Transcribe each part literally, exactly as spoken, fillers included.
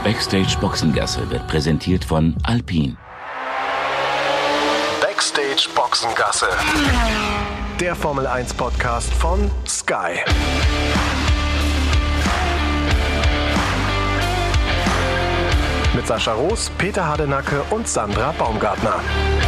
Backstage Boxengasse wird präsentiert von Alpine. Backstage Boxengasse. Der Formel eins Podcast von Sky. Mit Sascha Roos, Peter Hardenacke und Sandra Baumgartner.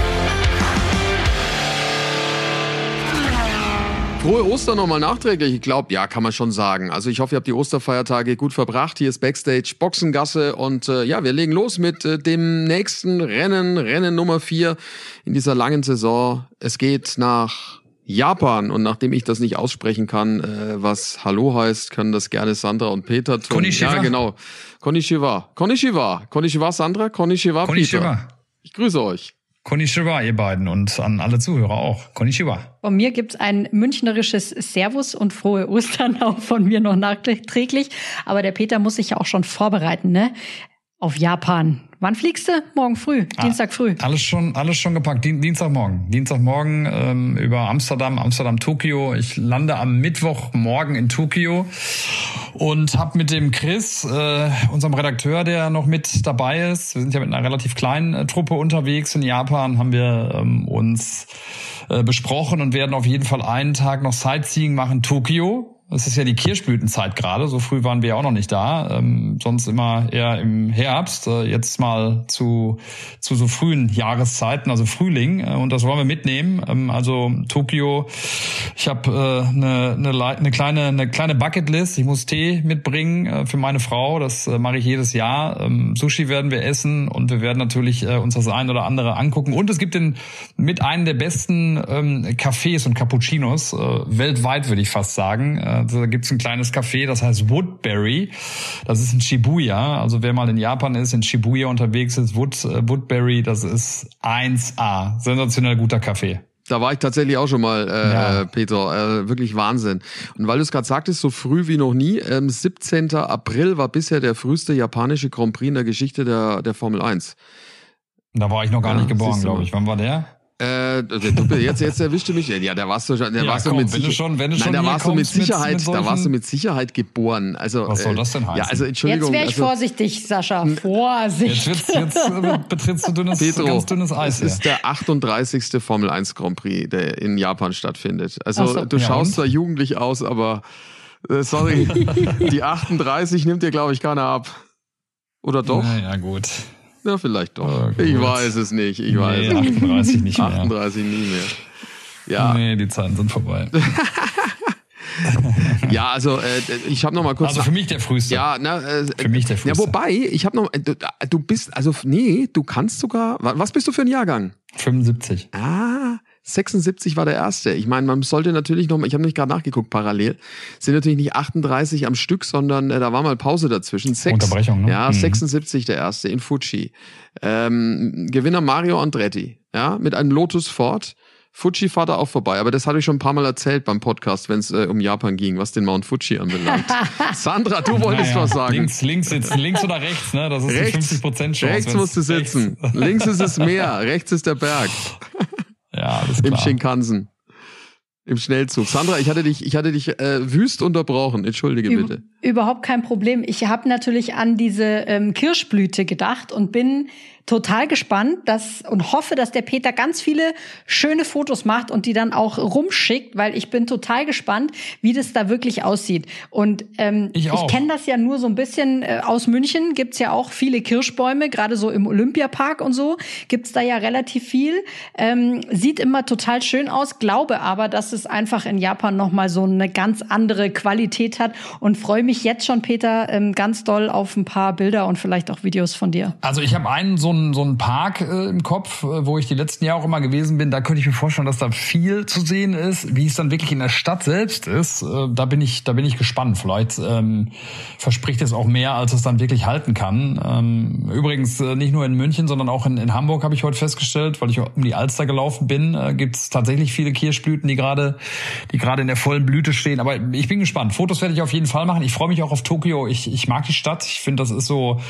Frohe Ostern nochmal nachträglich. Ich glaube, ja, kann man schon sagen. Also ich hoffe, ihr habt die Osterfeiertage gut verbracht. Hier ist Backstage Boxengasse und äh, ja, wir legen los mit äh, dem nächsten Rennen, Rennen Nummer vier in dieser langen Saison. Es geht nach Japan und nachdem ich das nicht aussprechen kann, äh, was Hallo heißt, können das gerne Sandra und Peter tun. Konnichiwa. Ja, genau. Konnichiwa. Konnichiwa. Konnichiwa, Sandra. Konnichiwa, Konnichiwa. Peter. Ich grüße euch. Konnichiwa, ihr beiden, und an alle Zuhörer auch. Konnichiwa. Von mir gibt's ein münchnerisches Servus und frohe Ostern auch von mir noch nachträglich. Aber der Peter muss sich ja auch schon vorbereiten, ne? Auf Japan. Wann fliegst du? Morgen früh, ah, Dienstag früh. Alles schon, alles schon gepackt. Dien- Dienstagmorgen. Dienstagmorgen ähm, über Amsterdam, Amsterdam, Tokio. Ich lande am Mittwochmorgen in Tokio und habe mit dem Chris, äh, unserem Redakteur, der noch mit dabei ist, wir sind ja mit einer relativ kleinen äh, Truppe unterwegs in Japan, haben wir ähm, uns äh, besprochen und werden auf jeden Fall einen Tag noch Sightseeing machen, Tokio. Es ist ja die Kirschblütenzeit gerade, so früh waren wir ja auch noch nicht da, ähm, sonst immer eher im Herbst, äh, jetzt mal zu zu so frühen Jahreszeiten, also Frühling, äh, und das wollen wir mitnehmen. Ähm, also Tokio, ich habe eine äh, ne, ne kleine eine kleine Bucketlist, ich muss Tee mitbringen äh, für meine Frau, das äh, mache ich jedes Jahr. Ähm, Sushi werden wir essen und wir werden natürlich äh, uns das ein oder andere angucken und es gibt den mit einem der besten ähm, Cafés und Cappuccinos äh, weltweit, würde ich fast sagen. Äh, Da gibt's ein kleines Café, das heißt Woodberry. Das ist in Shibuya. Also wer mal in Japan ist, in Shibuya unterwegs ist, Wood, äh, Woodberry, das ist eins A. Sensationell guter Kaffee. Da war ich tatsächlich auch schon mal, äh, ja. Peter. Äh, wirklich Wahnsinn. Und weil du es gerade sagtest, so früh wie noch nie, ähm, siebzehnten April war bisher der früheste japanische Grand Prix in der Geschichte der, der Formel eins. Da war ich noch gar ja, nicht geboren, glaube ich. Wann war der? Äh, du, jetzt, jetzt erwischt du mich. Ja, da warst du schon, da ja, warst komm, du mit wenn du schon, wenn du Nein, schon da warst du mit Sicherheit, mit, mit da warst du mit Sicherheit geboren. Also, was soll das denn heißen? Ja, also, Entschuldigung. Jetzt wäre ich also, vorsichtig, Sascha. Vorsicht. Jetzt, jetzt, jetzt betrittst du dünnes, Petro, ganz dünnes Eis. Es ist der achtunddreißigste Formel eins Grand Prix, der in Japan stattfindet. Also, so. du ja, schaust und? zwar jugendlich aus, aber, äh, sorry, die achtunddreißig nimmt dir, glaube ich, keiner ab. Oder doch? Na ja, gut. Ja, vielleicht doch. Oh, ich weiß es nicht. Ich weiß nee, es nicht. achtunddreißig nicht mehr. achtunddreißig nie mehr. Ja. Nee, die Zeiten sind vorbei. Ja, also äh, ich habe noch mal kurz. Also für mich der früheste. Ja, na, äh, für mich der früheste. Ja, wobei ich habe noch. Du, du bist also nee, du kannst sogar. Was bist du für ein Jahrgang? fünfundsiebzig. Ah, sechsundsiebzig war der erste. Ich meine, man sollte natürlich noch. Ich habe nicht gerade nachgeguckt parallel. Sind natürlich nicht achtunddreißig am Stück, sondern äh, da war mal Pause dazwischen. Sechs, Unterbrechung, ne? Ja, mhm. sechsundsiebzig der erste in Fuji. Ähm, Gewinner Mario Andretti. Ja, mit einem Lotus Ford. Fuji fahrt er auch vorbei, aber das hatte ich schon ein paar Mal erzählt beim Podcast, wenn es äh, um Japan ging, was den Mount Fuji anbelangt. Sandra, du wolltest naja, was sagen. Links, links sitzen, links oder rechts, ne? Das ist rechts, die fünfzig Prozent Chance. Rechts musst du sitzen. Rechts. Links ist das Meer, rechts ist der Berg. Ja, das ist klar. Im Shinkansen. Im Schnellzug. Sandra, ich hatte dich, ich hatte dich äh, wüst unterbrochen. Entschuldige bitte. Überhaupt kein Problem. Ich habe natürlich an diese ähm, Kirschblüte gedacht und bin total gespannt, dass und hoffe, dass der Peter ganz viele schöne Fotos macht und die dann auch rumschickt, weil ich bin total gespannt, wie das da wirklich aussieht. Und ähm, ich, ich kenne das ja nur so ein bisschen äh, aus München. Gibt's ja auch viele Kirschbäume, gerade so im Olympiapark und so gibt's da ja relativ viel. Ähm, sieht immer total schön aus, glaube aber, dass es einfach in Japan noch mal so eine ganz andere Qualität hat und freue mich jetzt schon, Peter, ähm, ganz doll auf ein paar Bilder und vielleicht auch Videos von dir. Also ich habe einen so einen so einen Park äh, im Kopf, äh, wo ich die letzten Jahre auch immer gewesen bin. Da könnte ich mir vorstellen, dass da viel zu sehen ist. Wie es dann wirklich in der Stadt selbst ist, äh, da bin ich da bin ich gespannt. Vielleicht ähm, verspricht es auch mehr, als es dann wirklich halten kann. Ähm, übrigens äh, nicht nur in München, sondern auch in, in Hamburg habe ich heute festgestellt, weil ich um die Alster gelaufen bin, äh, gibt es tatsächlich viele Kirschblüten, die gerade die gerade in der vollen Blüte stehen. Aber ich bin gespannt. Fotos werde ich auf jeden Fall machen. Ich freue mich auch auf Tokio. Ich ich mag die Stadt. Ich finde, das ist so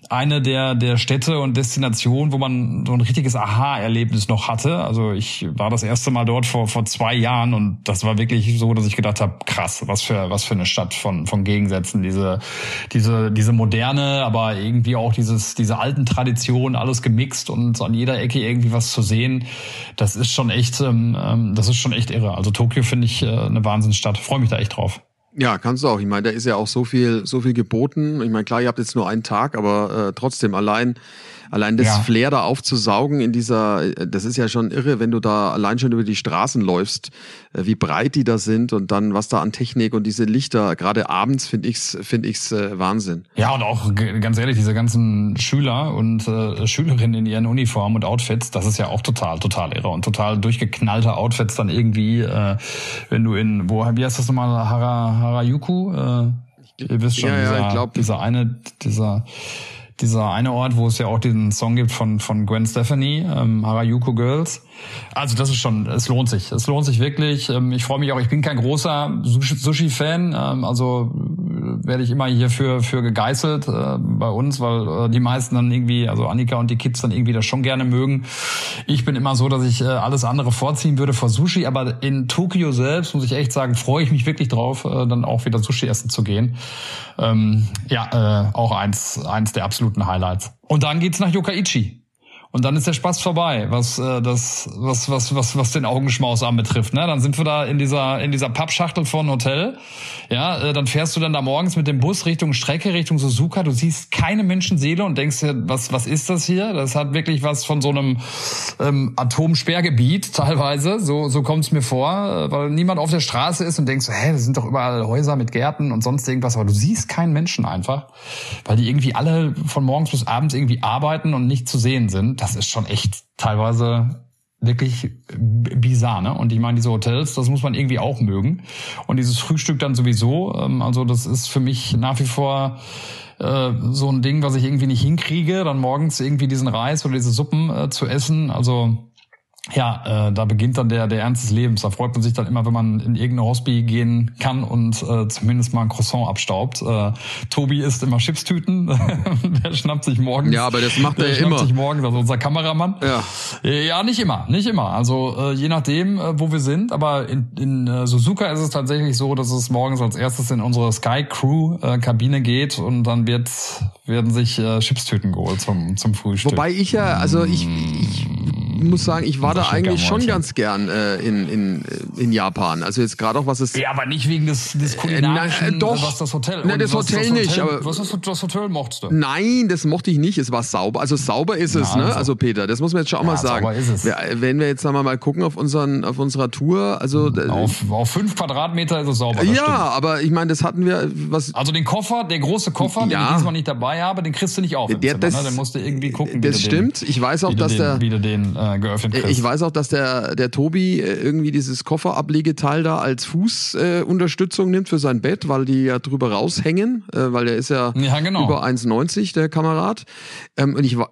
eine der der Städte und Destinationen, wo man so ein richtiges Aha-Erlebnis noch hatte. Also ich war das erste Mal dort vor vor zwei Jahren und das war wirklich so, dass ich gedacht habe, krass, was für was für eine Stadt von von Gegensätzen. Diese diese diese moderne, aber irgendwie auch dieses diese alten Traditionen, alles gemixt und an jeder Ecke irgendwie was zu sehen. Das ist schon echt, ähm, das ist schon echt irre. Also Tokio finde ich äh, eine Wahnsinnsstadt. Freue mich da echt drauf. Ja, kannst du auch. Ich meine, da ist ja auch so viel, so viel geboten. Ich meine, klar, ihr habt jetzt nur einen Tag, aber äh, trotzdem allein, allein das Ja. Flair da aufzusaugen in dieser, das ist ja schon irre, wenn du da allein schon über die Straßen läufst, äh, wie breit die da sind und dann was da an Technik und diese Lichter, gerade abends finde ich's, finde ich's äh, Wahnsinn. Ja, und auch g- ganz ehrlich, diese ganzen Schüler und äh, Schülerinnen in ihren Uniformen und Outfits, das ist ja auch total, total irre und total durchgeknallte Outfits dann irgendwie, äh, wenn du in, wo, wie heißt das nochmal, Hara, Harajuku? Äh, ihr wisst schon, Ja, ja, dieser, ich glaub. dieser eine, dieser, dieser eine Ort, wo es ja auch diesen Song gibt von von Gwen Stefani, ähm, Harajuku Girls. Also das ist schon, es lohnt sich. Es lohnt sich wirklich. Ähm, ich freue mich auch, ich bin kein großer Sushi-Fan, ähm, also äh, werde ich immer hier für für gegeißelt äh, bei uns, weil äh, die meisten dann irgendwie, also Annika und die Kids dann irgendwie das schon gerne mögen. Ich bin immer so, dass ich äh, alles andere vorziehen würde vor Sushi, aber in Tokio selbst, muss ich echt sagen, freue ich mich wirklich drauf, äh, dann auch wieder Sushi essen zu gehen. Ähm, ja, äh, auch eins eins der absoluten Highlights. Und dann geht's nach Yokkaichi. Und dann ist der Spaß vorbei, was äh, das was was was was den Augenschmaus anbetrifft, ne? Dann sind wir da in dieser in dieser Pappschachtel von Hotel. Ja, äh, dann fährst du dann da morgens mit dem Bus Richtung Strecke, Richtung Suzuka, du siehst keine Menschenseele und denkst dir, was was ist das hier? Das hat wirklich was von so einem ähm, Atomsperrgebiet teilweise, so so kommt's mir vor, äh, weil niemand auf der Straße ist und denkst, hä, das sind doch überall Häuser mit Gärten und sonst irgendwas, aber du siehst keinen Menschen einfach, weil die irgendwie alle von morgens bis abends irgendwie arbeiten und nicht zu sehen sind. Das ist schon echt teilweise wirklich bizarr, ne? Und ich meine, diese Hotels, das muss man irgendwie auch mögen. Und dieses Frühstück dann sowieso, ähm, also das ist für mich nach wie vor äh, so ein Ding, was ich irgendwie nicht hinkriege, dann morgens irgendwie diesen Reis oder diese Suppen äh, zu essen. Also ja, äh, da beginnt dann der der Ernst des Lebens. Da freut man sich dann immer, wenn man in irgendeine Hospi gehen kann und äh, zumindest mal ein Croissant abstaubt. Äh, Tobi isst immer Chipstüten. Der schnappt sich morgens. Ja, aber das macht er der ja schnappt immer. sich morgens, also unser Kameramann. Ja. Ja, nicht immer, nicht immer. Also äh, je nachdem, äh, wo wir sind. Aber in, in äh, Suzuka ist es tatsächlich so, dass es morgens als erstes in unsere Sky Crew äh, Kabine geht und dann wird werden sich äh, Chipstüten geholt zum zum Frühstück. Wobei ich ja, also ich, ich muss sagen, ich war Das da ist eigentlich lecker, schon Mäulchen. ganz gern äh, in, in, in Japan. Also jetzt gerade auch was es... Ja, aber nicht wegen des, des kulinarischen, Äh, na, äh, doch. was das Hotel... Nein, und das was Hotel nicht, aber- Was ist das Hotel mochtest du? Nein, das mochte ich nicht. Es war sauber. Also sauber ist es, Ja, ne? also- Also Peter, das muss man jetzt schon auch Ja, mal sagen. sauber ist es. Wir, wenn wir jetzt sagen wir mal gucken auf unseren auf unserer Tour, also äh, Auf, auf fünf Quadratmeter ist es sauber, das ja, stimmt. aber ich meine, das hatten wir was Also den Koffer, der große Koffer, Ja. den ich diesmal nicht dabei habe, den kriegst du nicht auf im Der- Zimmer, das- ne? Den musst du irgendwie gucken, wie das du stimmt. Den, Ich weiß auch, wie dass du den, der wie du den äh, geöffnet kriegst. Ich weiß auch, dass der, der Tobi äh, irgendwie dieses Kofferablegeteil da als Fußunterstützung äh, Unterstützung nimmt für sein Bett, weil die ja drüber raushängen, äh, weil der ist ja, Ja, genau. über eins neunzig, der Kamerad. Ähm, und ich war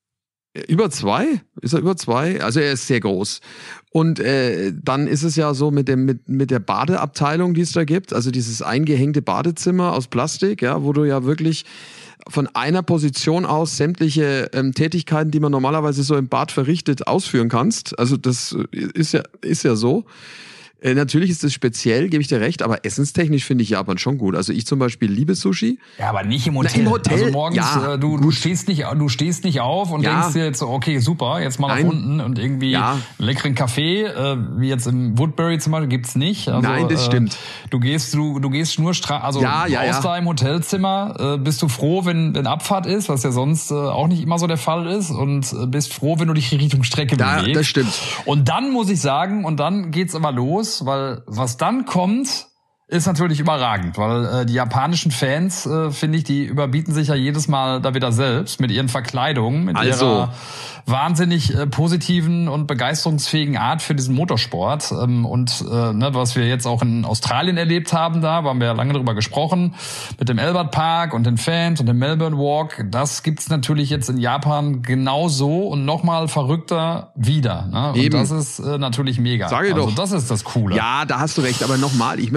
über zwei? Ist er über zwei? Also er ist sehr groß. Und äh, dann ist es ja so mit dem mit mit der Badeabteilung, die es da gibt, also dieses eingehängte Badezimmer aus Plastik, ja, wo du ja wirklich von einer Position aus sämtliche ähm, Tätigkeiten, die man normalerweise so im Bad verrichtet, ausführen kannst. Also das ist ja ist ja so. Äh, natürlich ist es speziell, gebe ich dir recht, aber essenstechnisch finde ich Japan schon gut. Also ich zum Beispiel liebe Sushi. Ja, aber nicht im Hotel. Na, im Hotel, Also morgens, ja, äh, du, du stehst nicht, du stehst nicht auf und Ja. denkst dir jetzt, so, okay, super, jetzt mal nach Nein. unten und irgendwie Ja. einen leckeren Kaffee, äh, wie jetzt im Woodbury zum Beispiel, gibt's nicht. Also, Nein, das äh, stimmt. Du gehst, du, du gehst schnurstracks, also Ja, ja, aus ja. deinem Hotelzimmer, äh, bist du froh, wenn, wenn Abfahrt ist, was ja sonst äh, auch nicht immer so der Fall ist, und äh, bist froh, wenn du dich Richtung Strecke Da, bewegst. das stimmt. Und dann muss ich sagen, und dann geht's aber los, weil was dann kommt, ist natürlich überragend, weil äh, die japanischen Fans, äh, finde ich, die überbieten sich ja jedes Mal da wieder selbst mit ihren Verkleidungen, mit Also. ihrer wahnsinnig äh, positiven und begeisterungsfähigen Art für diesen Motorsport. Ähm, und äh, ne, was wir jetzt auch in Australien erlebt haben, da haben wir ja lange drüber gesprochen, mit dem Albert Park und den Fans und dem Melbourne Walk, das gibt's natürlich jetzt in Japan genauso und nochmal verrückter wieder. Ne? Und Eben. das ist äh, natürlich mega. Sag ich also doch. das ist das Coole. Ja, da hast du recht. Aber nochmal, ich möchte nur mal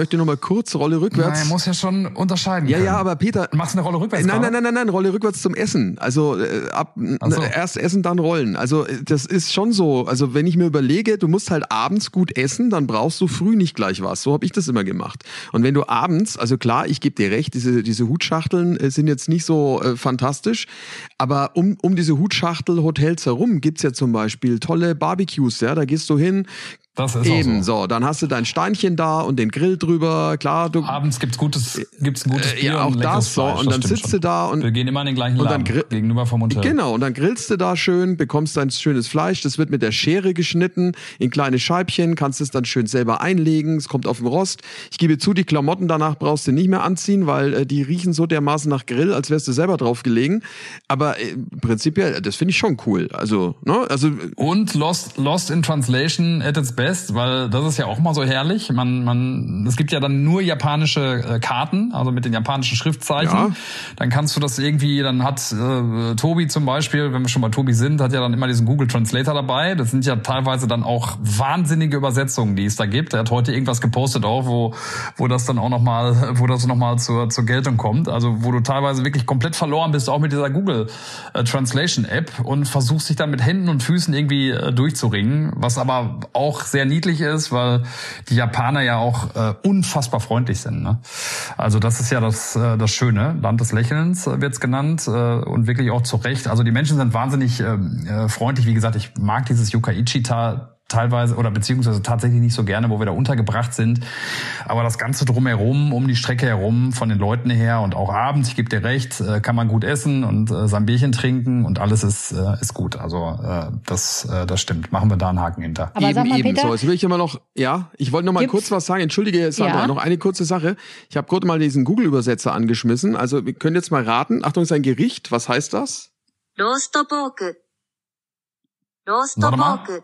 kurz, Rolle rückwärts. Nein, muss ja schon unterscheiden Ja, können. ja, aber Peter... Machst du eine Rolle rückwärts? Nein, nein, nein, nein, nein, Rolle rückwärts zum Essen. Also äh, ab so. erst essen, dann rollen. Also das ist schon so. Also wenn ich mir überlege, du musst halt abends gut essen, dann brauchst du früh nicht gleich was. So habe ich das immer gemacht. Und wenn du abends, also klar, ich gebe dir recht, diese diese Hutschachteln äh, sind jetzt nicht so äh, fantastisch, aber um um diese Hutschachtel Hotels herum gibt's ja zum Beispiel tolle Barbecues. Ja, da gehst du hin. Das ist Eben, auch so. so, dann hast du dein Steinchen da und den Grill drüber, klar. Du, Abends gibt's gutes, gibt's ein gutes äh, Bier ja, auch und leckeres das, so, Fleisch. und Das dann stimmt sitzt schon. du da und Wir gehen immer in den gleichen und dann Laden, grill- gegenüber vom Hotel. Genau, und dann grillst du da schön, bekommst dein schönes Fleisch, das wird mit der Schere geschnitten in kleine Scheibchen, kannst es dann schön selber einlegen, es kommt auf den Rost. Ich gebe zu, die Klamotten danach brauchst du nicht mehr anziehen, weil äh, die riechen so dermaßen nach Grill, als wärst du selber drauf gelegen. Aber äh, prinzipiell, das finde ich schon cool. Also, ne, also Und Lost, Lost in Translation at its best, weil das ist ja auch mal so herrlich. Man, man, es gibt ja dann nur japanische äh, Karten, also mit den japanischen Schriftzeichen. Ja. Dann kannst du das irgendwie, dann hat äh, Tobi zum Beispiel, wenn wir schon bei Tobi sind, hat ja dann immer diesen Google Translator dabei. Das sind ja teilweise dann auch wahnsinnige Übersetzungen, die es da gibt. Er hat heute irgendwas gepostet auch, wo, wo das dann auch nochmal, wo das nochmal zur, zur Geltung kommt. Also, wo du teilweise wirklich komplett verloren bist, auch mit dieser Google äh, Translation App und versuchst dich dann mit Händen und Füßen irgendwie äh, durchzuringen, was aber auch sehr niedlich ist, weil die Japaner ja auch äh, unfassbar freundlich sind. Ne? Also das ist ja das äh, das Schöne. Land des Lächelns äh, wird's genannt äh, und wirklich auch zu Recht. Also die Menschen sind wahnsinnig äh, äh, freundlich. Wie gesagt, ich mag dieses Yokkaichi-ta teilweise oder beziehungsweise tatsächlich nicht so gerne, wo wir da untergebracht sind. Aber das Ganze drumherum, um die Strecke herum, von den Leuten her und auch abends, ich gebe dir recht, äh, kann man gut essen und äh, sein Bierchen trinken und alles ist äh, ist gut. Also äh, das äh, das stimmt. Machen wir da einen Haken hinter. Aber eben, sag mal, eben Peter, so. Jetzt will ich immer noch, ja, ich wollte noch mal Gibt's- kurz was sagen. Entschuldige, Sandra, Ja. noch eine kurze Sache. Ich habe gerade mal diesen Google-Übersetzer angeschmissen. Also wir können jetzt mal raten. Achtung, ist ein Gericht. Was heißt das? ローストポーク。ローストポ Warte ー mal. ク。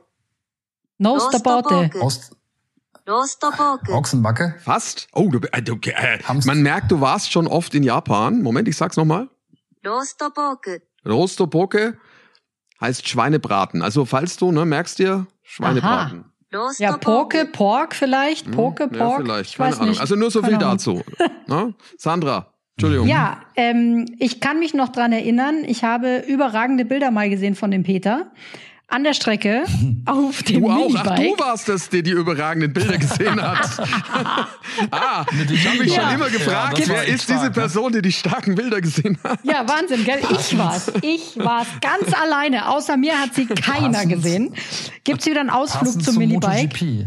no ローストポー Stabote. ク。 Ost ローストポーク。 Ochsenbacke. Fast. Oh, du, äh, du äh, Haben's- man merkt, du warst schon oft in Japan. Moment, ich sag's noch mal. ローストポーク。 Rostopoke heißt Schweinebraten. Also falls du, ne, merkst dir, Schweinebraten. ロース Ja, トポーク。 Poke, Pork vielleicht, Poke, Hm, ja, Pork. vielleicht. Ich Keine weiß Ahnung. nicht. Also nur so viel Keine Ahnung. dazu. Ne? Sandra, Entschuldigung. Ja, ähm, ich kann mich noch dran erinnern, ich habe überragende Bilder mal gesehen von dem Peter. An der Strecke, auf dem Du auch? Ach, Minibike. du warst das, der die überragenden Bilder gesehen hat. ah, ich habe mich Ja. schon immer Ja, gefragt, das war wer echt ist diese stark, ne? Person, die die starken Bilder gesehen hat? Ja, Wahnsinn, gell? Ich war's. Ich war's ganz alleine. Außer mir hat sie keiner Passend. gesehen. Gibt's wieder einen Ausflug Passend zum Minibike? MotoGP.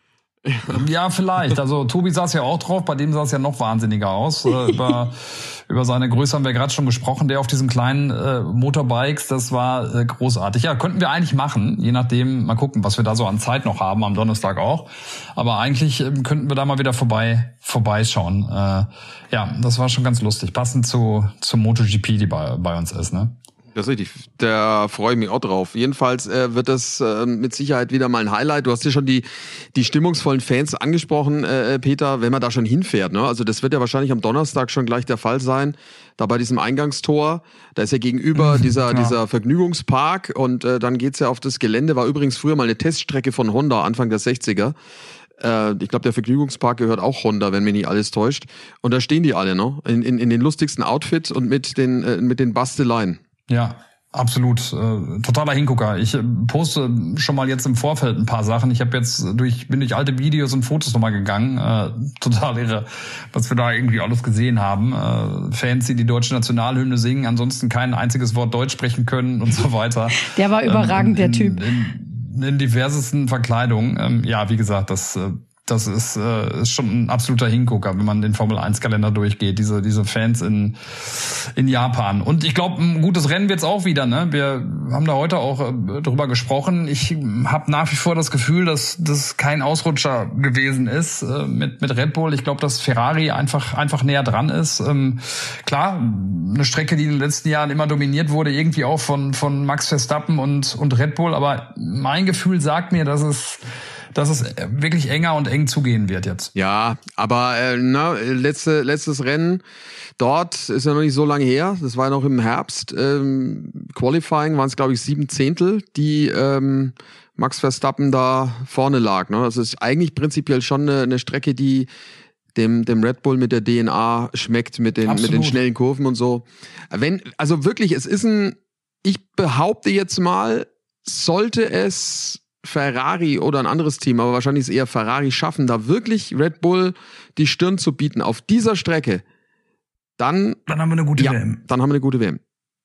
Ja, vielleicht. Also Tobi saß ja auch drauf, bei dem sah es ja noch wahnsinniger aus. Äh, über, über seine Größe haben wir gerade schon gesprochen, der auf diesen kleinen äh, Motorbikes, das war äh, großartig. Ja, könnten wir eigentlich machen, je nachdem, mal gucken, was wir da so an Zeit noch haben, am Donnerstag auch. Aber eigentlich ähm, könnten wir da mal wieder vorbei vorbeischauen. Äh, ja, das war schon ganz lustig, passend zu zum MotoGP, die bei, bei uns ist, ne? Das ist richtig. Da freue ich mich auch drauf. Jedenfalls äh, wird das äh, mit Sicherheit wieder mal ein Highlight. Du hast ja schon die die stimmungsvollen Fans angesprochen, äh, Peter, wenn man da schon hinfährt. Ne? Also das wird ja wahrscheinlich am Donnerstag schon gleich der Fall sein. Da bei diesem Eingangstor, da ist ja gegenüber dieser ja. dieser Vergnügungspark und äh, dann geht's ja auf das Gelände. War übrigens früher mal eine Teststrecke von Honda, Anfang der sechziger. Äh, ich glaube, der Vergnügungspark gehört auch Honda, wenn mich nicht alles täuscht. Und da stehen die alle, ne? In, in, in den lustigsten Outfits und mit den äh, mit den Basteleien. Ja, absolut. Äh, totaler Hingucker. Ich äh, poste schon mal jetzt im Vorfeld ein paar Sachen. Ich habe jetzt durch, bin durch alte Videos und Fotos nochmal gegangen. Äh, total irre, was wir da irgendwie alles gesehen haben. Äh, Fans, die die deutsche Nationalhymne singen, ansonsten kein einziges Wort Deutsch sprechen können und so weiter. Der war überragend, ähm, in, der Typ. In, in, in diversesten Verkleidungen. Ähm, ja, wie gesagt, das... Äh, Das ist, äh, ist schon ein absoluter Hingucker, wenn man den Formel eins Kalender durchgeht, diese diese Fans in in Japan. Und ich glaube, ein gutes Rennen wird's auch wieder. Ne? Wir haben da heute auch äh, drüber gesprochen. Ich habe nach wie vor das Gefühl, dass das kein Ausrutscher gewesen ist äh, mit mit Red Bull. Ich glaube, dass Ferrari einfach einfach näher dran ist. Ähm, klar, eine Strecke, die in den letzten Jahren immer dominiert wurde, irgendwie auch von von Max Verstappen und und Red Bull. Aber mein Gefühl sagt mir, dass es dass es wirklich enger und eng zugehen wird jetzt. Ja, aber äh, na, letzte, letztes Rennen dort ist ja noch nicht so lange her. Das war ja noch im Herbst. Ähm, Qualifying waren es, glaube ich, sieben Zehntel, die ähm, Max Verstappen da vorne lag. Ne? Das ist eigentlich prinzipiell schon eine, eine Strecke, die dem, dem Red Bull mit der D N A schmeckt, mit den, mit den schnellen Kurven und so. Wenn, also wirklich, es ist ein, ich behaupte jetzt mal, sollte es Ferrari oder ein anderes Team, aber wahrscheinlich ist es eher Ferrari schaffen, da wirklich Red Bull die Stirn zu bieten auf dieser Strecke, dann, dann haben wir eine gute ja, W M. Dann haben wir eine gute W M.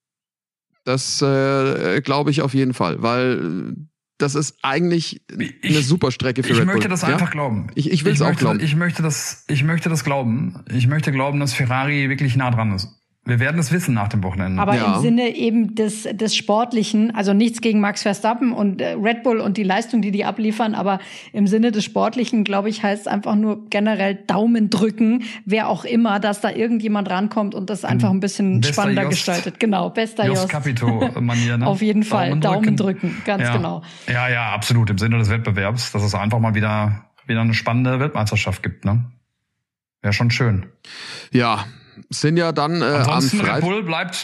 Das äh, glaube ich auf jeden Fall, weil das ist eigentlich ich, eine super Strecke für Red Bull. Ich möchte das ja? einfach glauben. Ich, ich will es auch möchte, glauben. Ich möchte das, ich möchte das glauben. Ich möchte glauben, dass Ferrari wirklich nah dran ist. Wir werden es wissen nach dem Wochenende. Aber ja. im Sinne eben des, des Sportlichen, also nichts gegen Max Verstappen und äh, Red Bull und die Leistung, die die abliefern, aber im Sinne des Sportlichen, glaube ich, heißt es einfach nur generell Daumen drücken, wer auch immer, dass da irgendjemand rankommt und das einfach ein bisschen Bester spannender Jost, gestaltet. Genau, bester Jost Jost. Capito-Manier, ne? Auf jeden Fall, Daumen Daumen drücken. drücken, ganz ja. genau. Ja, ja, absolut, im Sinne des Wettbewerbs, dass es einfach mal wieder, wieder eine spannende Weltmeisterschaft gibt, ne? Wäre schon schön. Ja, sind ja dann äh, Ansonsten am Freitag. Red Bull bleibt.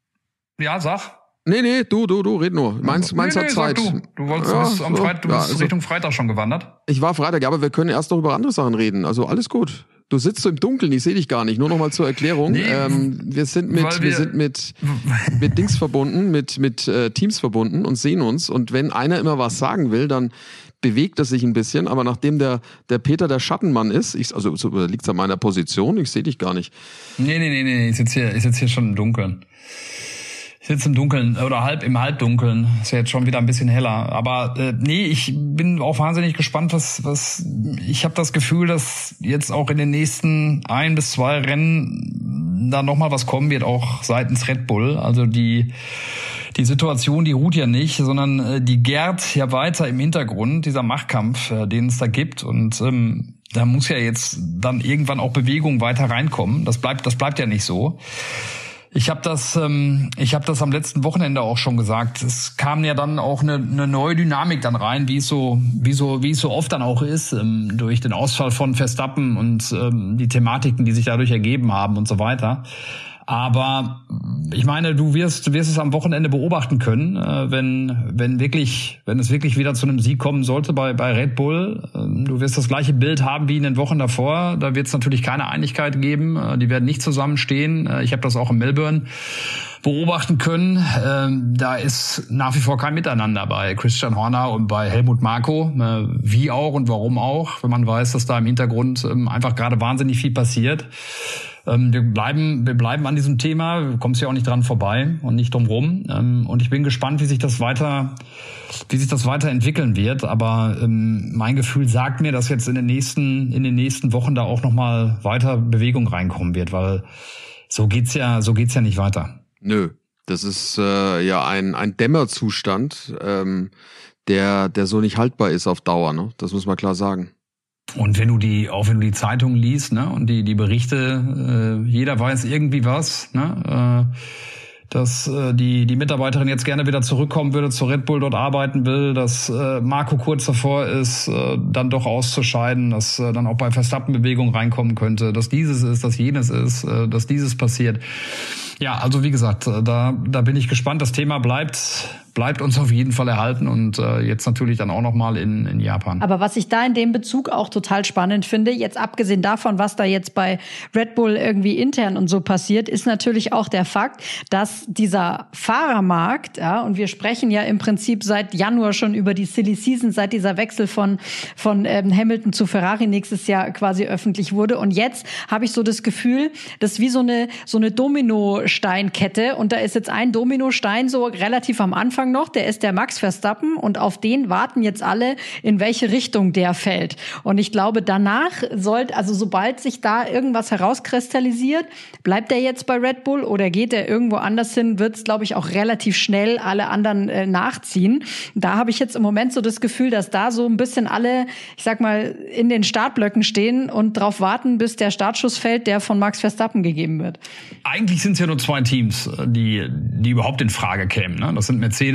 Ja, sag. Nee, nee, du, du, du, red nur. Meins, meins nee, hat nee, Zeit. Du, du wolltest ja, bis am so, Freit- du ja, bist also, Richtung Freitag schon gewandert. Ich war Freitag, ja, aber wir können erst noch über andere Sachen reden. Also alles gut. Du sitzt so im Dunkeln, ich sehe dich gar nicht. Nur noch mal zur Erklärung. Nee, ähm, wir sind mit, wir, wir sind mit, mit Dings verbunden, mit, mit äh, Teams verbunden und sehen uns. Und wenn einer immer was sagen will, dann bewegt es sich ein bisschen. Aber nachdem der, der Peter der Schattenmann ist, ich, also so, liegt es an meiner Position, ich sehe dich gar nicht. Nee, nee, nee, nee, ich sitze hier, ich sitze hier schon im Dunkeln. Ich sitze im Dunkeln oder halb im Halbdunkeln. Ist ja jetzt schon wieder ein bisschen heller. Aber äh, nee, ich bin auch wahnsinnig gespannt, was was ich habe das Gefühl, dass jetzt auch in den nächsten ein bis zwei Rennen da nochmal was kommen wird, auch seitens Red Bull. Also die die Situation, die ruht ja nicht, sondern äh, die gärt ja weiter im Hintergrund, dieser Machtkampf, äh, den es da gibt. Und ähm, da muss ja jetzt dann irgendwann auch Bewegung weiter reinkommen. Das bleibt, das bleibt ja nicht so. Ich habe das, ähm, ich habe das am letzten Wochenende auch schon gesagt. Es kam ja dann auch eine, eine neue Dynamik dann rein, wie es so, wie so, wie es so oft dann auch ist, ähm, durch den Ausfall von Verstappen und ähm, die Thematiken, die sich dadurch ergeben haben und so weiter. Aber ich meine, du wirst, du wirst es am Wochenende beobachten können, äh, wenn, wenn wirklich, wenn es wirklich wieder zu einem Sieg kommen sollte bei, bei Red Bull. Ähm, du wirst das gleiche Bild haben wie in den Wochen davor. Da wird es natürlich keine Einigkeit geben. Äh, die werden nicht zusammenstehen. Äh, ich habe das auch in Melbourne beobachten können. Ähm, da ist nach wie vor kein Miteinander bei Christian Horner und bei Helmut Marko. Äh, wie auch und warum auch, wenn man weiß, dass da im Hintergrund ähm, einfach gerade wahnsinnig viel passiert. Wir bleiben, wir bleiben an diesem Thema, du kommst ja auch nicht dran vorbei und nicht drum rum. Und ich bin gespannt, wie sich das weiter, wie sich das weiterentwickeln wird. Aber mein Gefühl sagt mir, dass jetzt in den nächsten, in den nächsten Wochen da auch nochmal weiter Bewegung reinkommen wird, weil so geht's ja, so geht's ja nicht weiter. Nö, das ist äh, ja ein, ein Dämmerzustand, ähm, der, der so nicht haltbar ist auf Dauer, ne? Das muss man klar sagen. Und wenn du die, auch wenn du die Zeitungen liest, ne, und die die Berichte, äh, jeder weiß irgendwie was, ne, äh, dass äh, die die Mitarbeiterin jetzt gerne wieder zurückkommen würde, zu Red Bull dort arbeiten will, dass äh, Marco kurz davor ist, äh, dann doch auszuscheiden, dass äh, dann auch bei Verstappen Bewegung reinkommen könnte, dass dieses ist, dass jenes ist, äh, dass dieses passiert. Ja, also wie gesagt, da da bin ich gespannt. Das Thema bleibt bleibt uns auf jeden Fall erhalten und äh, jetzt natürlich dann auch noch mal in in Japan. Aber was ich da in dem Bezug auch total spannend finde, jetzt abgesehen davon, was da jetzt bei Red Bull irgendwie intern und so passiert, ist natürlich auch der Fakt, dass dieser Fahrermarkt, ja, und wir sprechen ja im Prinzip seit Januar schon über die Silly Season, seit dieser Wechsel von von ähm, Hamilton zu Ferrari nächstes Jahr quasi öffentlich wurde, und jetzt habe ich so das Gefühl, das ist wie so eine so eine Dominosteinkette, und da ist jetzt ein Dominostein so relativ am Anfang noch, der ist der Max Verstappen, und auf den warten jetzt alle, in welche Richtung der fällt. Und ich glaube, danach sollte, also sobald sich da irgendwas herauskristallisiert, bleibt er jetzt bei Red Bull oder geht er irgendwo anders hin, wird es, glaube ich, auch relativ schnell alle anderen äh, nachziehen. Da habe ich jetzt im Moment so das Gefühl, dass da so ein bisschen alle, ich sag mal, in den Startblöcken stehen und drauf warten, bis der Startschuss fällt, der von Max Verstappen gegeben wird. Eigentlich sind es ja nur zwei Teams, die die überhaupt in Frage kämen, ne? Das sind Mercedes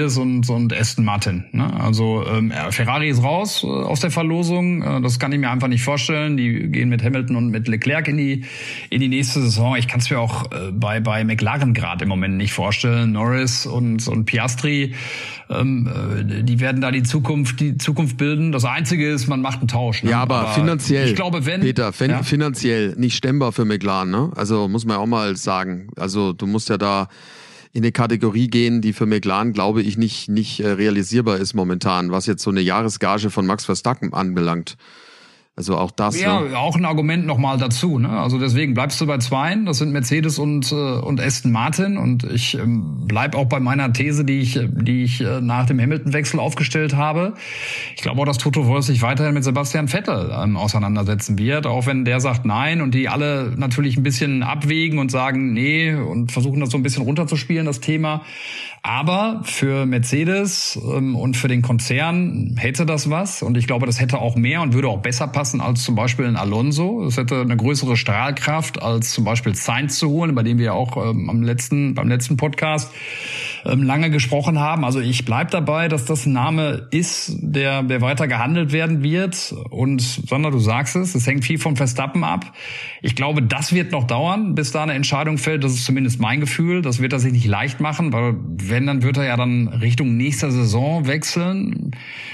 Mercedes und, und Aston Martin. Ne? Also ähm, Ferrari ist raus äh, aus der Verlosung. Äh, das kann ich mir einfach nicht vorstellen. Die gehen mit Hamilton und mit Leclerc in die in die nächste Saison. Ich kann es mir auch äh, bei bei McLaren gerade im Moment nicht vorstellen. Norris und und Piastri, ähm, äh, die werden da die Zukunft die Zukunft bilden. Das Einzige ist, man macht einen Tausch. Ne? Ja, aber, aber finanziell, ich glaube, wenn Peter, fin- ja? finanziell nicht stemmbar für McLaren. Ne? Also muss man ja auch mal sagen. Also du musst ja da in eine Kategorie gehen, die für McLaren, glaube ich, nicht nicht äh, realisierbar ist momentan, was jetzt so eine Jahresgage von Max Verstappen anbelangt. Also auch das. Ja, ne? Auch ein Argument nochmal dazu. Ne? Also deswegen bleibst du bei zweien. Das sind Mercedes und äh, und Aston Martin. Und ich ähm, bleib auch bei meiner These, die ich die ich äh, nach dem Hamilton-Wechsel aufgestellt habe. Ich glaube auch, dass Toto Wolff sich weiterhin mit Sebastian Vettel ähm, auseinandersetzen wird, auch wenn der sagt nein und die alle natürlich ein bisschen abwägen und sagen nee und versuchen das so ein bisschen runterzuspielen, das Thema. Aber für Mercedes ähm, und für den Konzern hätte das was. Und ich glaube, das hätte auch mehr und würde auch besser passen als zum Beispiel ein Alonso. Es hätte eine größere Strahlkraft als zum Beispiel Sainz zu holen, bei dem wir auch ähm, am letzten, beim letzten Podcast ähm, lange gesprochen haben. Also ich bleib dabei, dass das ein Name ist, der, der weiter gehandelt werden wird. Und Sandra, du sagst es, es hängt viel von Verstappen ab. Ich glaube, das wird noch dauern, bis da eine Entscheidung fällt. Das ist zumindest mein Gefühl. Das wird er sich nicht leicht machen, weil wenn, dann wird er ja dann Richtung nächster Saison wechseln.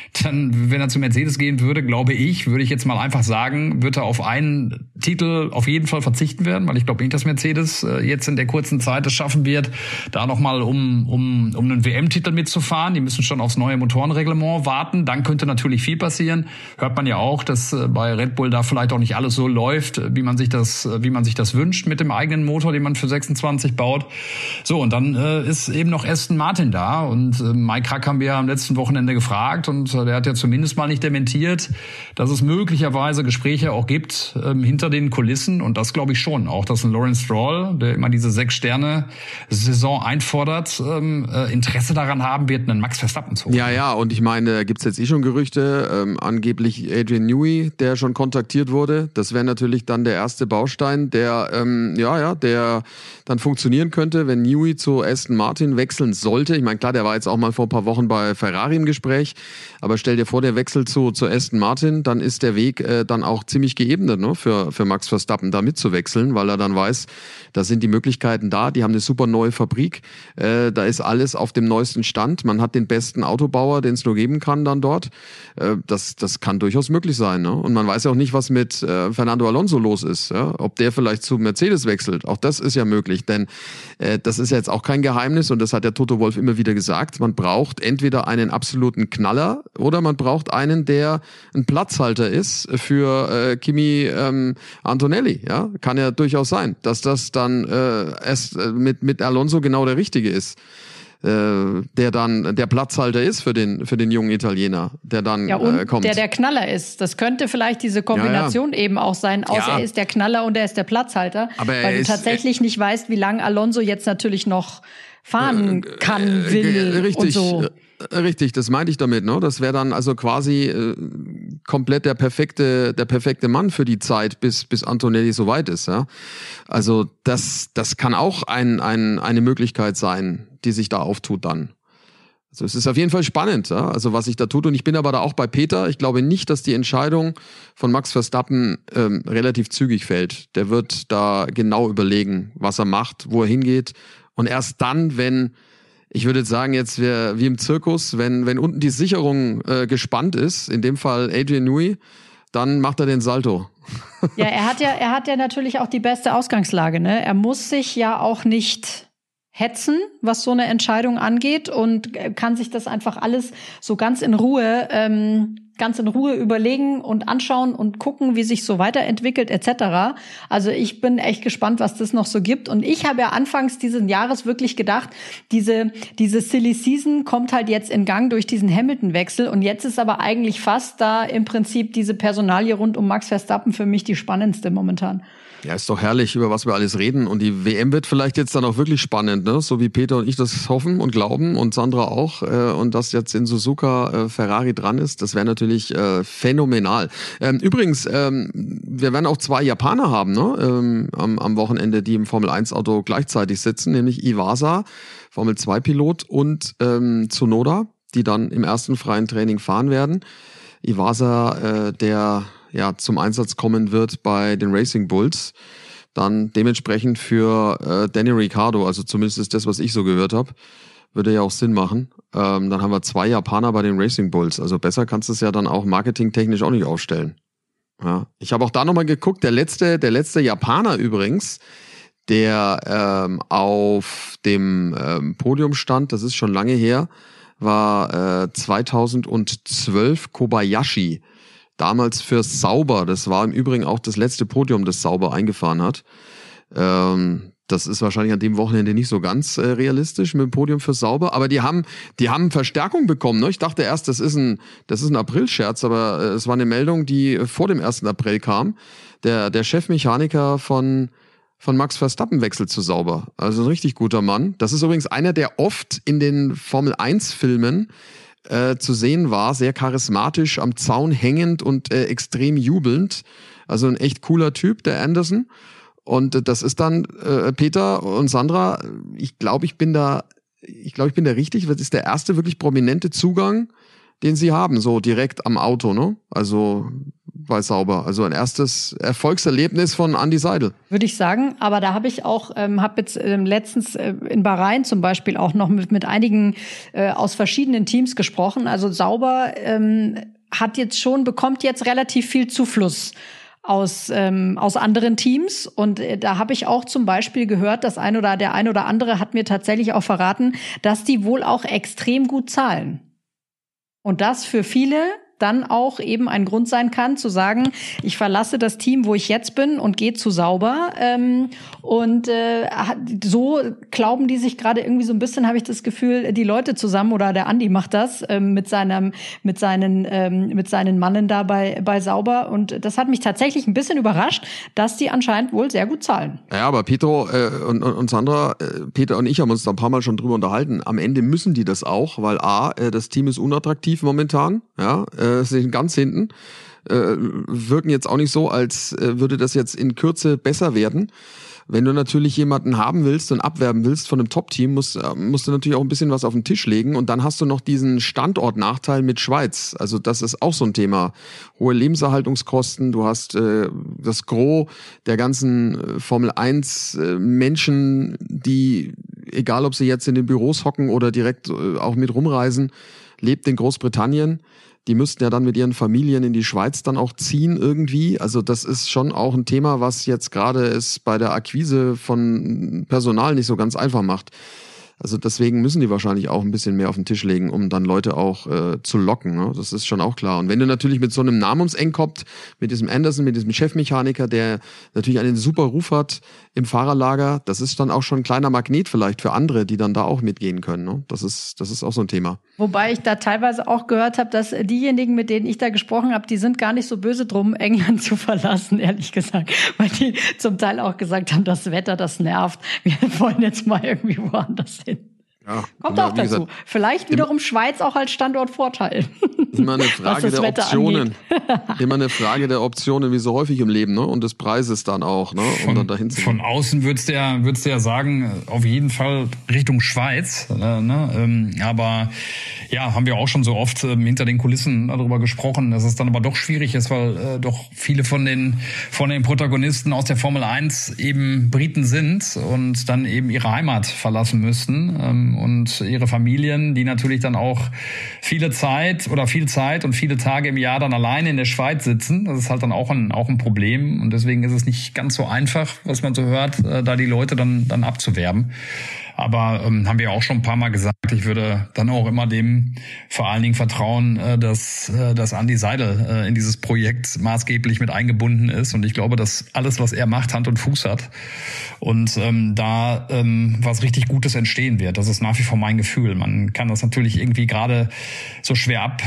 Dann, wenn er zu Mercedes gehen würde, glaube ich, würde ich jetzt mal einfach sagen, wird er auf einen Titel auf jeden Fall verzichten werden, weil ich glaube nicht, dass Mercedes äh, jetzt in der kurzen Zeit es schaffen wird, da nochmal um, um, um einen W M-Titel mitzufahren. Die müssen schon aufs neue Motorenreglement warten. Dann könnte natürlich viel passieren. Hört man ja auch, dass äh, bei Red Bull da vielleicht auch nicht alles so läuft, wie man sich das, wie man sich das wünscht mit dem eigenen Motor, den man für sechsundzwanzig baut. So, und dann äh, ist eben noch Aston Martin da und äh, Mike Krack haben wir ja am letzten Wochenende gefragt und äh, der hat ja zumindest mal nicht dementiert, dass es möglicherweise Gespräche auch gibt ähm, hinter den Kulissen und das glaube ich schon. Auch, dass ein Lawrence Stroll, der immer diese Sechs-Sterne-Saison einfordert, ähm, äh, Interesse daran haben wird, einen Max Verstappen zu holen. Ja, ja, und ich meine, da gibt's jetzt eh schon Gerüchte, ähm, angeblich Adrian Newey, der schon kontaktiert wurde. Das wäre natürlich dann der erste Baustein, der, ähm, ja, ja, der dann funktionieren könnte, wenn Newey zu Aston Martin wechseln sollte. Ich meine, klar, der war jetzt auch mal vor ein paar Wochen bei Ferrari im Gespräch, aber stell dir vor, der Wechsel zu, zu Aston Martin, dann ist der Weg äh, dann auch ziemlich geebnet, ne, für, für Max Verstappen da mitzuwechseln, weil er dann weiß, da sind die Möglichkeiten da, die haben eine super neue Fabrik, äh, da ist alles auf dem neuesten Stand, man hat den besten Autobauer, den es nur geben kann dann dort, äh, das, das kann durchaus möglich sein, ne? Und man weiß ja auch nicht, was mit äh, Fernando Alonso los ist, ja? Ob der vielleicht zu Mercedes wechselt, auch das ist ja möglich, denn äh, das ist ja jetzt auch kein Geheimnis und das hat der Toto Wolff immer wieder gesagt, man braucht entweder einen absoluten Knaller oder man braucht einen, der ein Platzhalter ist für äh, Kimi ähm, Antonelli, ja, kann ja durchaus sein, dass das dann äh, erst äh, mit mit Alonso genau der Richtige ist, äh, der dann der Platzhalter ist für den für den jungen Italiener, der dann ja, und äh, kommt. Der der Knaller ist. Das könnte vielleicht diese Kombination ja, ja. eben auch sein, außer ja. er ist der Knaller und er ist der Platzhalter, aber weil du ist, tatsächlich nicht weißt, wie lange Alonso jetzt natürlich noch fahren kann, will äh, äh, richtig, und so. Richtig, das meinte ich damit, ne? Das wäre dann also quasi äh, komplett der perfekte, der perfekte Mann für die Zeit, bis bis Antonelli soweit ist, ja. Also das das kann auch ein ein eine Möglichkeit sein, die sich da auftut dann. Also es ist auf jeden Fall spannend, ja? Also was sich da tut. Und ich bin aber da auch bei Peter. Ich glaube nicht, dass die Entscheidung von Max Verstappen ähm, relativ zügig fällt. Der wird da genau überlegen, was er macht, wo er hingeht. Und erst dann, wenn ich würde jetzt sagen, jetzt wir, wie im Zirkus, wenn wenn unten die Sicherung äh, gespannt ist, in dem Fall Adrian Newey, dann macht er den Salto. Ja, er hat ja, er hat ja natürlich auch die beste Ausgangslage, ne? Er muss sich ja auch nicht hetzen, was so eine Entscheidung angeht und kann sich das einfach alles so ganz in Ruhe, ähm, ganz in Ruhe überlegen und anschauen und gucken, wie sich so weiterentwickelt et cetera. Also ich bin echt gespannt, was das noch so gibt. Und ich habe ja anfangs dieses Jahres wirklich gedacht, diese diese Silly Season kommt halt jetzt in Gang durch diesen Hamilton-Wechsel. Und jetzt ist aber eigentlich fast da im Prinzip diese Personalie rund um Max Verstappen für mich die spannendste momentan. Ja, ist doch herrlich, über was wir alles reden. Und die W M wird vielleicht jetzt dann auch wirklich spannend, ne? So wie Peter und ich das hoffen und glauben und Sandra auch. Äh, und dass jetzt in Suzuka äh, Ferrari dran ist, das wäre natürlich äh, phänomenal. Ähm, übrigens, ähm, wir werden auch zwei Japaner haben, ne? Ähm, am, am Wochenende, die im Formel eins Auto gleichzeitig sitzen, nämlich Iwasa, Formel zwei Pilot, und ähm, Tsunoda, die dann im ersten freien Training fahren werden. Iwasa, äh, der ja zum Einsatz kommen wird bei den Racing Bulls, dann dementsprechend für äh, Danny Ricciardo, also zumindest ist das, was ich so gehört habe, würde ja auch Sinn machen. Ähm, dann haben wir zwei Japaner bei den Racing Bulls, also besser kannst du es ja dann auch marketingtechnisch auch nicht aufstellen. Ja. Ich habe auch da nochmal geguckt, der letzte, der letzte Japaner übrigens, der ähm, auf dem ähm, Podium stand, das ist schon lange her, war äh, zweitausendzwölf Kobayashi. Damals für Sauber, das war im Übrigen auch das letzte Podium, das Sauber eingefahren hat. Ähm, das ist wahrscheinlich an dem Wochenende nicht so ganz äh, realistisch mit dem Podium für Sauber, aber die haben, die haben Verstärkung bekommen. Ne? Ich dachte erst, das ist ein, das ist ein Aprilscherz, aber äh, es war eine Meldung, die vor dem ersten April kam. Der, der Chefmechaniker von von Max Verstappen wechselt zu Sauber. Also ein richtig guter Mann. Das ist übrigens einer, der oft in den Formel eins Filmen Äh, zu sehen war, sehr charismatisch, am Zaun hängend und äh, extrem jubelnd. Also ein echt cooler Typ, der Anderson. Und äh, das ist dann äh, Peter und Sandra, ich glaube, ich bin da, ich glaube, ich bin da richtig. Das ist der erste wirklich prominente Zugang, den sie haben, so direkt am Auto, ne? Also bei Sauber. Also ein erstes Erfolgserlebnis von Andy Seidel. Würde ich sagen, aber da habe ich auch, ähm, habe jetzt ähm, letztens äh, in Bahrain zum Beispiel auch noch mit, mit einigen äh, aus verschiedenen Teams gesprochen. Also Sauber ähm, hat jetzt schon, bekommt jetzt relativ viel Zufluss aus ähm, aus anderen Teams, und äh, da habe ich auch zum Beispiel gehört, das ein oder der ein oder andere hat mir tatsächlich auch verraten, dass die wohl auch extrem gut zahlen. Und das für viele dann auch eben ein Grund sein kann, zu sagen, ich verlasse das Team, wo ich jetzt bin, und gehe zu Sauber. Ähm, und äh, so glauben die sich gerade irgendwie so ein bisschen, habe ich das Gefühl, die Leute zusammen, oder der Andi macht das ähm, mit seinem, mit seinen, ähm, mit seinen Mannen da bei, bei Sauber. Und das hat mich tatsächlich ein bisschen überrascht, dass die anscheinend wohl sehr gut zahlen. Ja, aber Pedro äh, und, und Sandra, äh, Peter und ich haben uns da ein paar Mal schon drüber unterhalten. Am Ende müssen die das auch, weil A, äh, das Team ist unattraktiv momentan, ja, äh, sind ganz hinten, äh, wirken jetzt auch nicht so, als äh, würde das jetzt in Kürze besser werden. Wenn du natürlich jemanden haben willst und abwerben willst von einem Top-Team, musst, äh, musst du natürlich auch ein bisschen was auf den Tisch legen, und dann hast du noch diesen Standortnachteil mit Schweiz. Also das ist auch so ein Thema. Hohe Lebenserhaltungskosten, du hast äh, das Gros der ganzen äh, Formel eins äh, Menschen, die, egal ob sie jetzt in den Büros hocken oder direkt äh, auch mit rumreisen, lebt in Großbritannien. Die müssten ja dann mit ihren Familien in die Schweiz dann auch ziehen irgendwie. Also das ist schon auch ein Thema, was jetzt gerade es bei der Akquise von Personal nicht so ganz einfach macht. Also deswegen müssen die wahrscheinlich auch ein bisschen mehr auf den Tisch legen, um dann Leute auch äh, zu locken. Ne? Das ist schon auch klar. Und wenn du natürlich mit so einem Namen ums Eck kommt, mit diesem Anderson, mit diesem Chefmechaniker, der natürlich einen super Ruf hat im Fahrerlager, das ist dann auch schon ein kleiner Magnet vielleicht für andere, die dann da auch mitgehen können. Ne? Das ist, das ist auch so ein Thema. Wobei ich da teilweise auch gehört habe, dass diejenigen, mit denen ich da gesprochen habe, die sind gar nicht so böse drum, England zu verlassen, ehrlich gesagt. Weil die zum Teil auch gesagt haben, das Wetter, das nervt. Wir wollen jetzt mal irgendwie woanders hin. Ja, Kommt ja, auch dazu. Gesagt, Vielleicht wiederum immer, Schweiz auch als Standortvorteil. Immer eine Frage der Optionen. Immer eine Frage der Optionen, wie so häufig im Leben, ne? Und des Preises dann auch, ne? Um von, dann dahin zu von gehen. außen würdest du ja, würdest du ja sagen, auf jeden Fall Richtung Schweiz. Äh, ne? ähm, aber ja, haben wir auch schon so oft ähm, hinter den Kulissen darüber gesprochen, dass es dann aber doch schwierig ist, weil äh, doch viele von den von den Protagonisten aus der Formel eins eben Briten sind und dann eben ihre Heimat verlassen müssten. Ähm, und ihre Familien, die natürlich dann auch viele Zeit oder viel Zeit und viele Tage im Jahr dann alleine in der Schweiz sitzen. Das ist halt dann auch ein auch ein Problem, und deswegen ist es nicht ganz so einfach, was man so hört, da die Leute dann dann abzuwerben. Aber ähm, haben wir auch schon ein paar Mal gesagt, ich würde dann auch immer dem vor allen Dingen vertrauen, äh, dass, äh, dass Andy Seidel äh, in dieses Projekt maßgeblich mit eingebunden ist. Und ich glaube, dass alles, was er macht, Hand und Fuß hat. Und ähm, da ähm, was richtig Gutes entstehen wird. Das ist nach wie vor mein Gefühl. Man kann das natürlich irgendwie gerade so schwer ab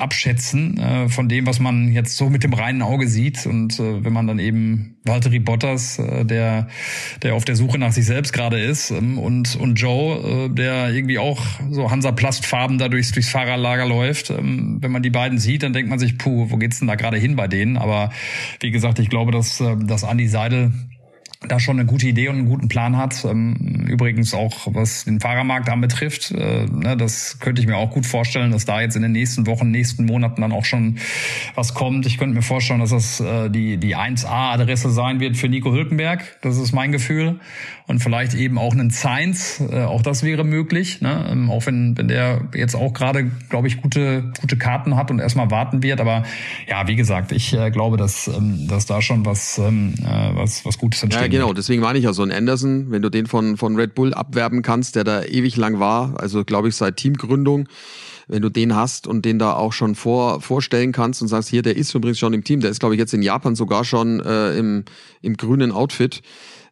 abschätzen äh, von dem, was man jetzt so mit dem reinen Auge sieht. Und äh, wenn man dann eben Valtteri Bottas, äh, der der auf der Suche nach sich selbst gerade ist, ähm, und und Joe, äh, der irgendwie auch so Hansaplastfarben da durchs, durchs Fahrerlager läuft. Ähm, wenn man die beiden sieht, dann denkt man sich, puh, wo geht's denn da gerade hin bei denen? Aber wie gesagt, ich glaube, dass, äh, dass Andi Seidel da schon eine gute Idee und einen guten Plan hat. Übrigens auch, was den Fahrermarkt anbetrifft, das könnte ich mir auch gut vorstellen, dass da jetzt in den nächsten Wochen, nächsten Monaten dann auch schon was kommt. Ich könnte mir vorstellen, dass das die die eins A-Adresse sein wird für Nico Hülkenberg. Das ist mein Gefühl. Und vielleicht eben auch einen Sainz. Auch das wäre möglich. Auch wenn wenn der jetzt auch gerade, glaube ich, gute gute Karten hat und erstmal warten wird. Aber ja, wie gesagt, ich glaube, dass dass da schon was was was Gutes entsteht. Ja, genau, deswegen meine ich ja so ein Anderson, wenn du den von von Red Bull abwerben kannst, der da ewig lang war, also glaube ich seit Teamgründung, wenn du den hast und den da auch schon vor vorstellen kannst und sagst, hier, der ist übrigens schon im Team, der ist glaube ich jetzt in Japan sogar schon äh, im im grünen Outfit.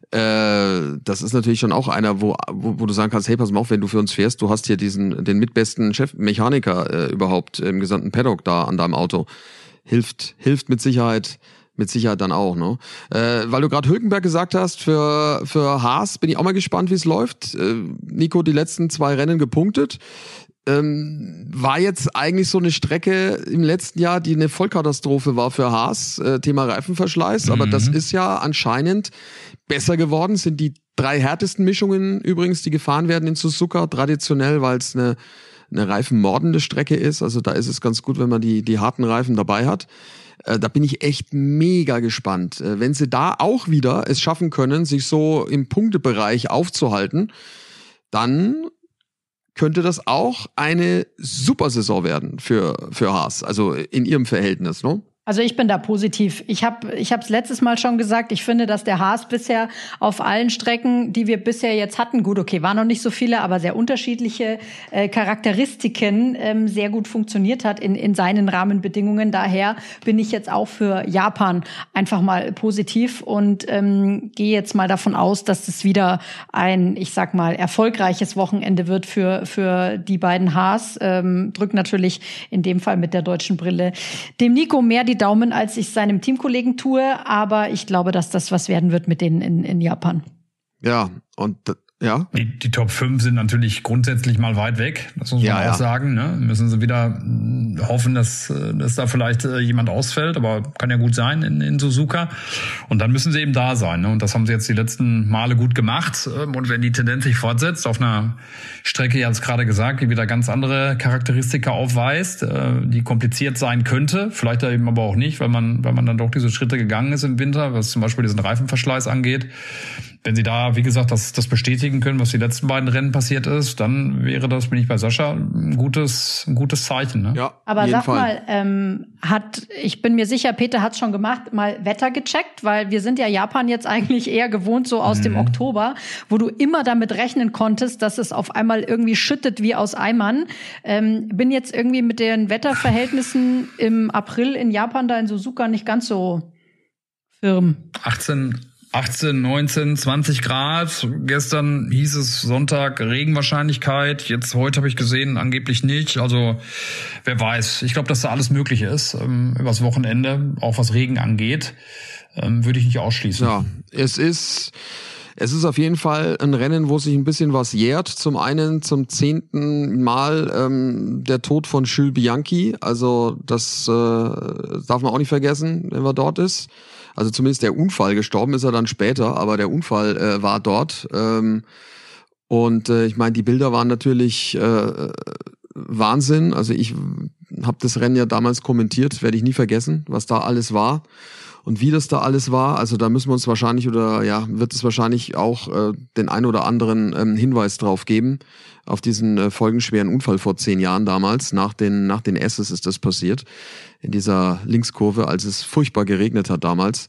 Äh, das ist natürlich schon auch einer, wo, wo wo du sagen kannst, hey, pass mal auf, wenn du für uns fährst, du hast hier diesen den mitbesten Chefmechaniker äh, überhaupt im gesamten Paddock da an deinem Auto. Hilft hilft mit Sicherheit Mit Sicherheit dann auch, ne? Äh, weil du gerade Hülkenberg gesagt hast, für für Haas bin ich auch mal gespannt, wie es läuft. Äh, Nico, die letzten zwei Rennen gepunktet. Ähm, war jetzt eigentlich so eine Strecke im letzten Jahr, die eine Vollkatastrophe war für Haas, äh, Thema Reifenverschleiß. Mhm. Aber das ist ja anscheinend besser geworden. Das sind die drei härtesten Mischungen übrigens, die gefahren werden in Suzuka, traditionell, weil es eine, eine reifenmordende Strecke ist. Also da ist es ganz gut, wenn man die, die harten Reifen dabei hat. Da bin ich echt mega gespannt. Wenn sie da auch wieder es schaffen können, sich so im Punktebereich aufzuhalten, dann könnte das auch eine super Saison werden für, für Haas. Also in ihrem Verhältnis, ne? Also ich bin da positiv. Ich habe ich habe es letztes Mal schon gesagt, ich finde, dass der Haas bisher auf allen Strecken, die wir bisher jetzt hatten, gut, okay, waren noch nicht so viele, aber sehr unterschiedliche äh, Charakteristiken ähm, sehr gut funktioniert hat in in seinen Rahmenbedingungen. Daher bin ich jetzt auch für Japan einfach mal positiv und ähm, gehe jetzt mal davon aus, dass es wieder ein, ich sag mal, erfolgreiches Wochenende wird für für die beiden Haas. Ähm, drückt natürlich in dem Fall mit der deutschen Brille dem Nico mehr die Daumen, als ich seinem Teamkollegen tue, aber ich glaube, dass das was werden wird mit denen in, in Japan. Ja, und ja. Die, die Top fünf sind natürlich grundsätzlich mal weit weg, das muss man ja, auch ja. sagen. Ne? Müssen sie wieder hoffen, dass, dass da vielleicht jemand ausfällt, aber kann ja gut sein in, in Suzuka. Und dann müssen sie eben da sein. Ne? Und das haben sie jetzt die letzten Male gut gemacht. Und wenn die Tendenz sich fortsetzt, auf einer Strecke, ihr habt es gerade gesagt, die wieder ganz andere Charakteristika aufweist, die kompliziert sein könnte, vielleicht eben aber auch nicht, weil man, weil man dann doch diese Schritte gegangen ist im Winter, was zum Beispiel diesen Reifenverschleiß angeht. Wenn sie da, wie gesagt, das, das bestätigen können, was die letzten beiden Rennen passiert ist, dann wäre das, bin ich bei Sascha, ein gutes, ein gutes Zeichen. Ne? Ja, aber jeden sag Fall. mal, ähm, hat, ich bin mir sicher, Peter hat's schon gemacht, mal Wetter gecheckt, weil wir sind ja Japan jetzt eigentlich eher gewohnt, so aus mhm. dem Oktober, wo du immer damit rechnen konntest, dass es auf einmal irgendwie schüttet wie aus Eimern. Ähm, bin jetzt irgendwie mit den Wetterverhältnissen im April in Japan da in Suzuka nicht ganz so firm. achtzehn achtzehn, neunzehn, zwanzig Grad. Gestern hieß es Sonntag Regenwahrscheinlichkeit. Jetzt, heute habe ich gesehen, angeblich nicht. Also, wer weiß. Ich glaube, dass da alles Mögliche ist, ähm, übers Wochenende, auch was Regen angeht. Ähm, würde ich nicht ausschließen. Ja, es ist, es ist auf jeden Fall ein Rennen, wo sich ein bisschen was jährt. Zum einen zum zehnten Mal ähm, der Tod von Jules Bianchi. Also, das äh, darf man auch nicht vergessen, wenn man dort ist. Also zumindest der Unfall, gestorben ist er dann später, aber der Unfall äh, war dort. Ähm, und äh, ich meine, die Bilder waren natürlich äh, Wahnsinn. Also ich habe das Rennen ja damals kommentiert, werde ich nie vergessen, was da alles war und wie das da alles war. Also da müssen wir uns wahrscheinlich oder ja, wird es wahrscheinlich auch äh, den ein oder anderen ähm, Hinweis drauf geben, auf diesen äh, folgenschweren Unfall vor zehn Jahren damals. Nach den, nach den S's ist das passiert. In dieser Linkskurve, als es furchtbar geregnet hat damals.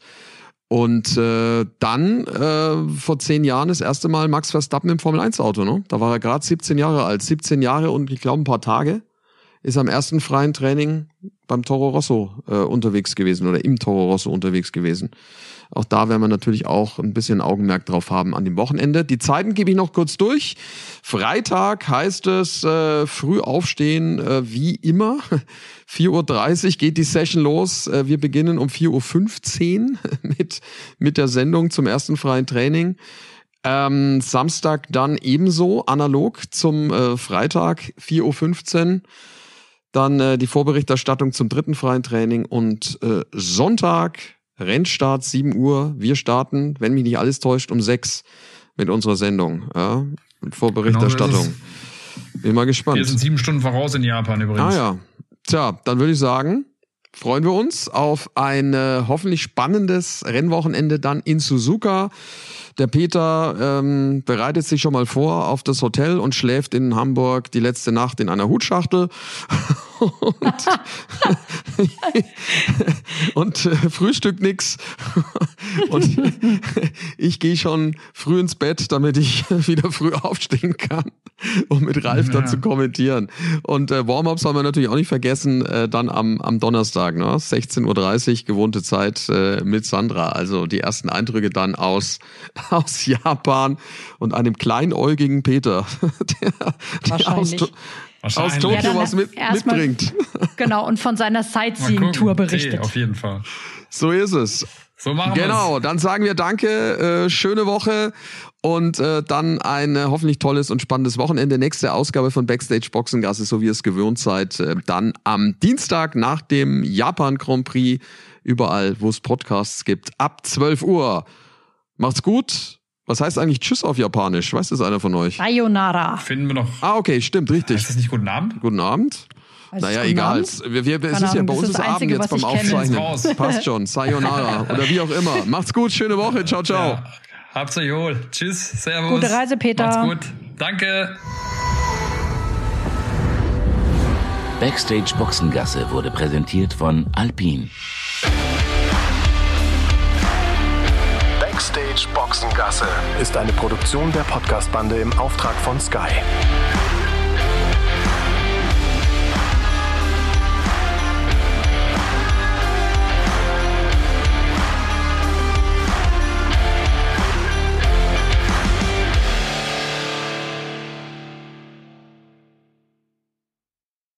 Und äh, dann äh, vor zehn Jahren das erste Mal Max Verstappen im Formel eins Auto. Ne? Da war er gerade siebzehn Jahre alt. siebzehn Jahre und ich glaube ein paar Tage ist am ersten freien Training beim Toro Rosso äh, unterwegs gewesen oder im Toro Rosso unterwegs gewesen. Auch da werden wir natürlich auch ein bisschen Augenmerk drauf haben an dem Wochenende. Die Zeiten gebe ich noch kurz durch. Freitag heißt es äh, früh aufstehen, äh, wie immer. vier Uhr dreißig geht die Session los. Äh, wir beginnen um vier Uhr fünfzehn mit, mit der Sendung zum ersten freien Training. Ähm, Samstag dann ebenso analog zum äh, Freitag, vier Uhr fünfzehn. Dann äh, die Vorberichterstattung zum dritten freien Training und äh, Sonntag Rennstart sieben Uhr. Wir starten, wenn mich nicht alles täuscht, um sechs mit unserer Sendung. Ja, mit Vorberichterstattung. Genau, bin mal gespannt. Wir sind sieben Stunden voraus in Japan übrigens. Ah ja. Tja, dann würde ich sagen, freuen wir uns auf ein äh, hoffentlich spannendes Rennwochenende dann in Suzuka. Der Peter ähm, bereitet sich schon mal vor auf das Hotel und schläft in Hamburg die letzte Nacht in einer Hutschachtel. und und äh, frühstückt nix. Und ich gehe schon früh ins Bett, damit ich wieder früh aufstehen kann, um mit Ralf ja. dann zu kommentieren. Und äh, Warm-ups haben wir natürlich auch nicht vergessen, äh, dann am am Donnerstag, ne? sechzehn Uhr dreißig, gewohnte Zeit äh, mit Sandra. Also die ersten Eindrücke dann aus aus Japan und einem kleinäugigen Peter, der, der aus, aus Tokio ja, was mit, mitbringt. Mal, genau, und von seiner Sightseeing-Tour berichtet. Okay, auf jeden Fall. So ist es. So machen Genau, wir's. Dann sagen wir danke, äh, schöne Woche und äh, dann ein äh, hoffentlich tolles und spannendes Wochenende. Nächste Ausgabe von Backstage Boxengasse, so wie ihr es gewöhnt seid, äh, dann am Dienstag nach dem Japan Grand Prix, überall, wo es Podcasts gibt, ab zwölf Uhr. Macht's gut. Was heißt eigentlich Tschüss auf Japanisch? Weiß das einer von euch? Sayonara. Finden wir noch. Ah, okay, stimmt, richtig. Heißt das nicht Guten Abend? Guten Abend. Heißt naja, guten egal. Abend? Wir, wir, es ist Ahnung, ja bei uns ist ist das Abend Einzige, jetzt beim was ich kenne. Aufzeichnen. Passt schon. Sayonara oder wie auch immer. Macht's gut, schöne Woche. Ciao, ciao. Ja, habt's euch wohl. Tschüss, servus. Gute Reise, Peter. Macht's gut. Danke. Backstage Boxengasse wurde präsentiert von Alpine. Backstage Boxengasse ist eine Produktion der Podcastbande im Auftrag von Sky.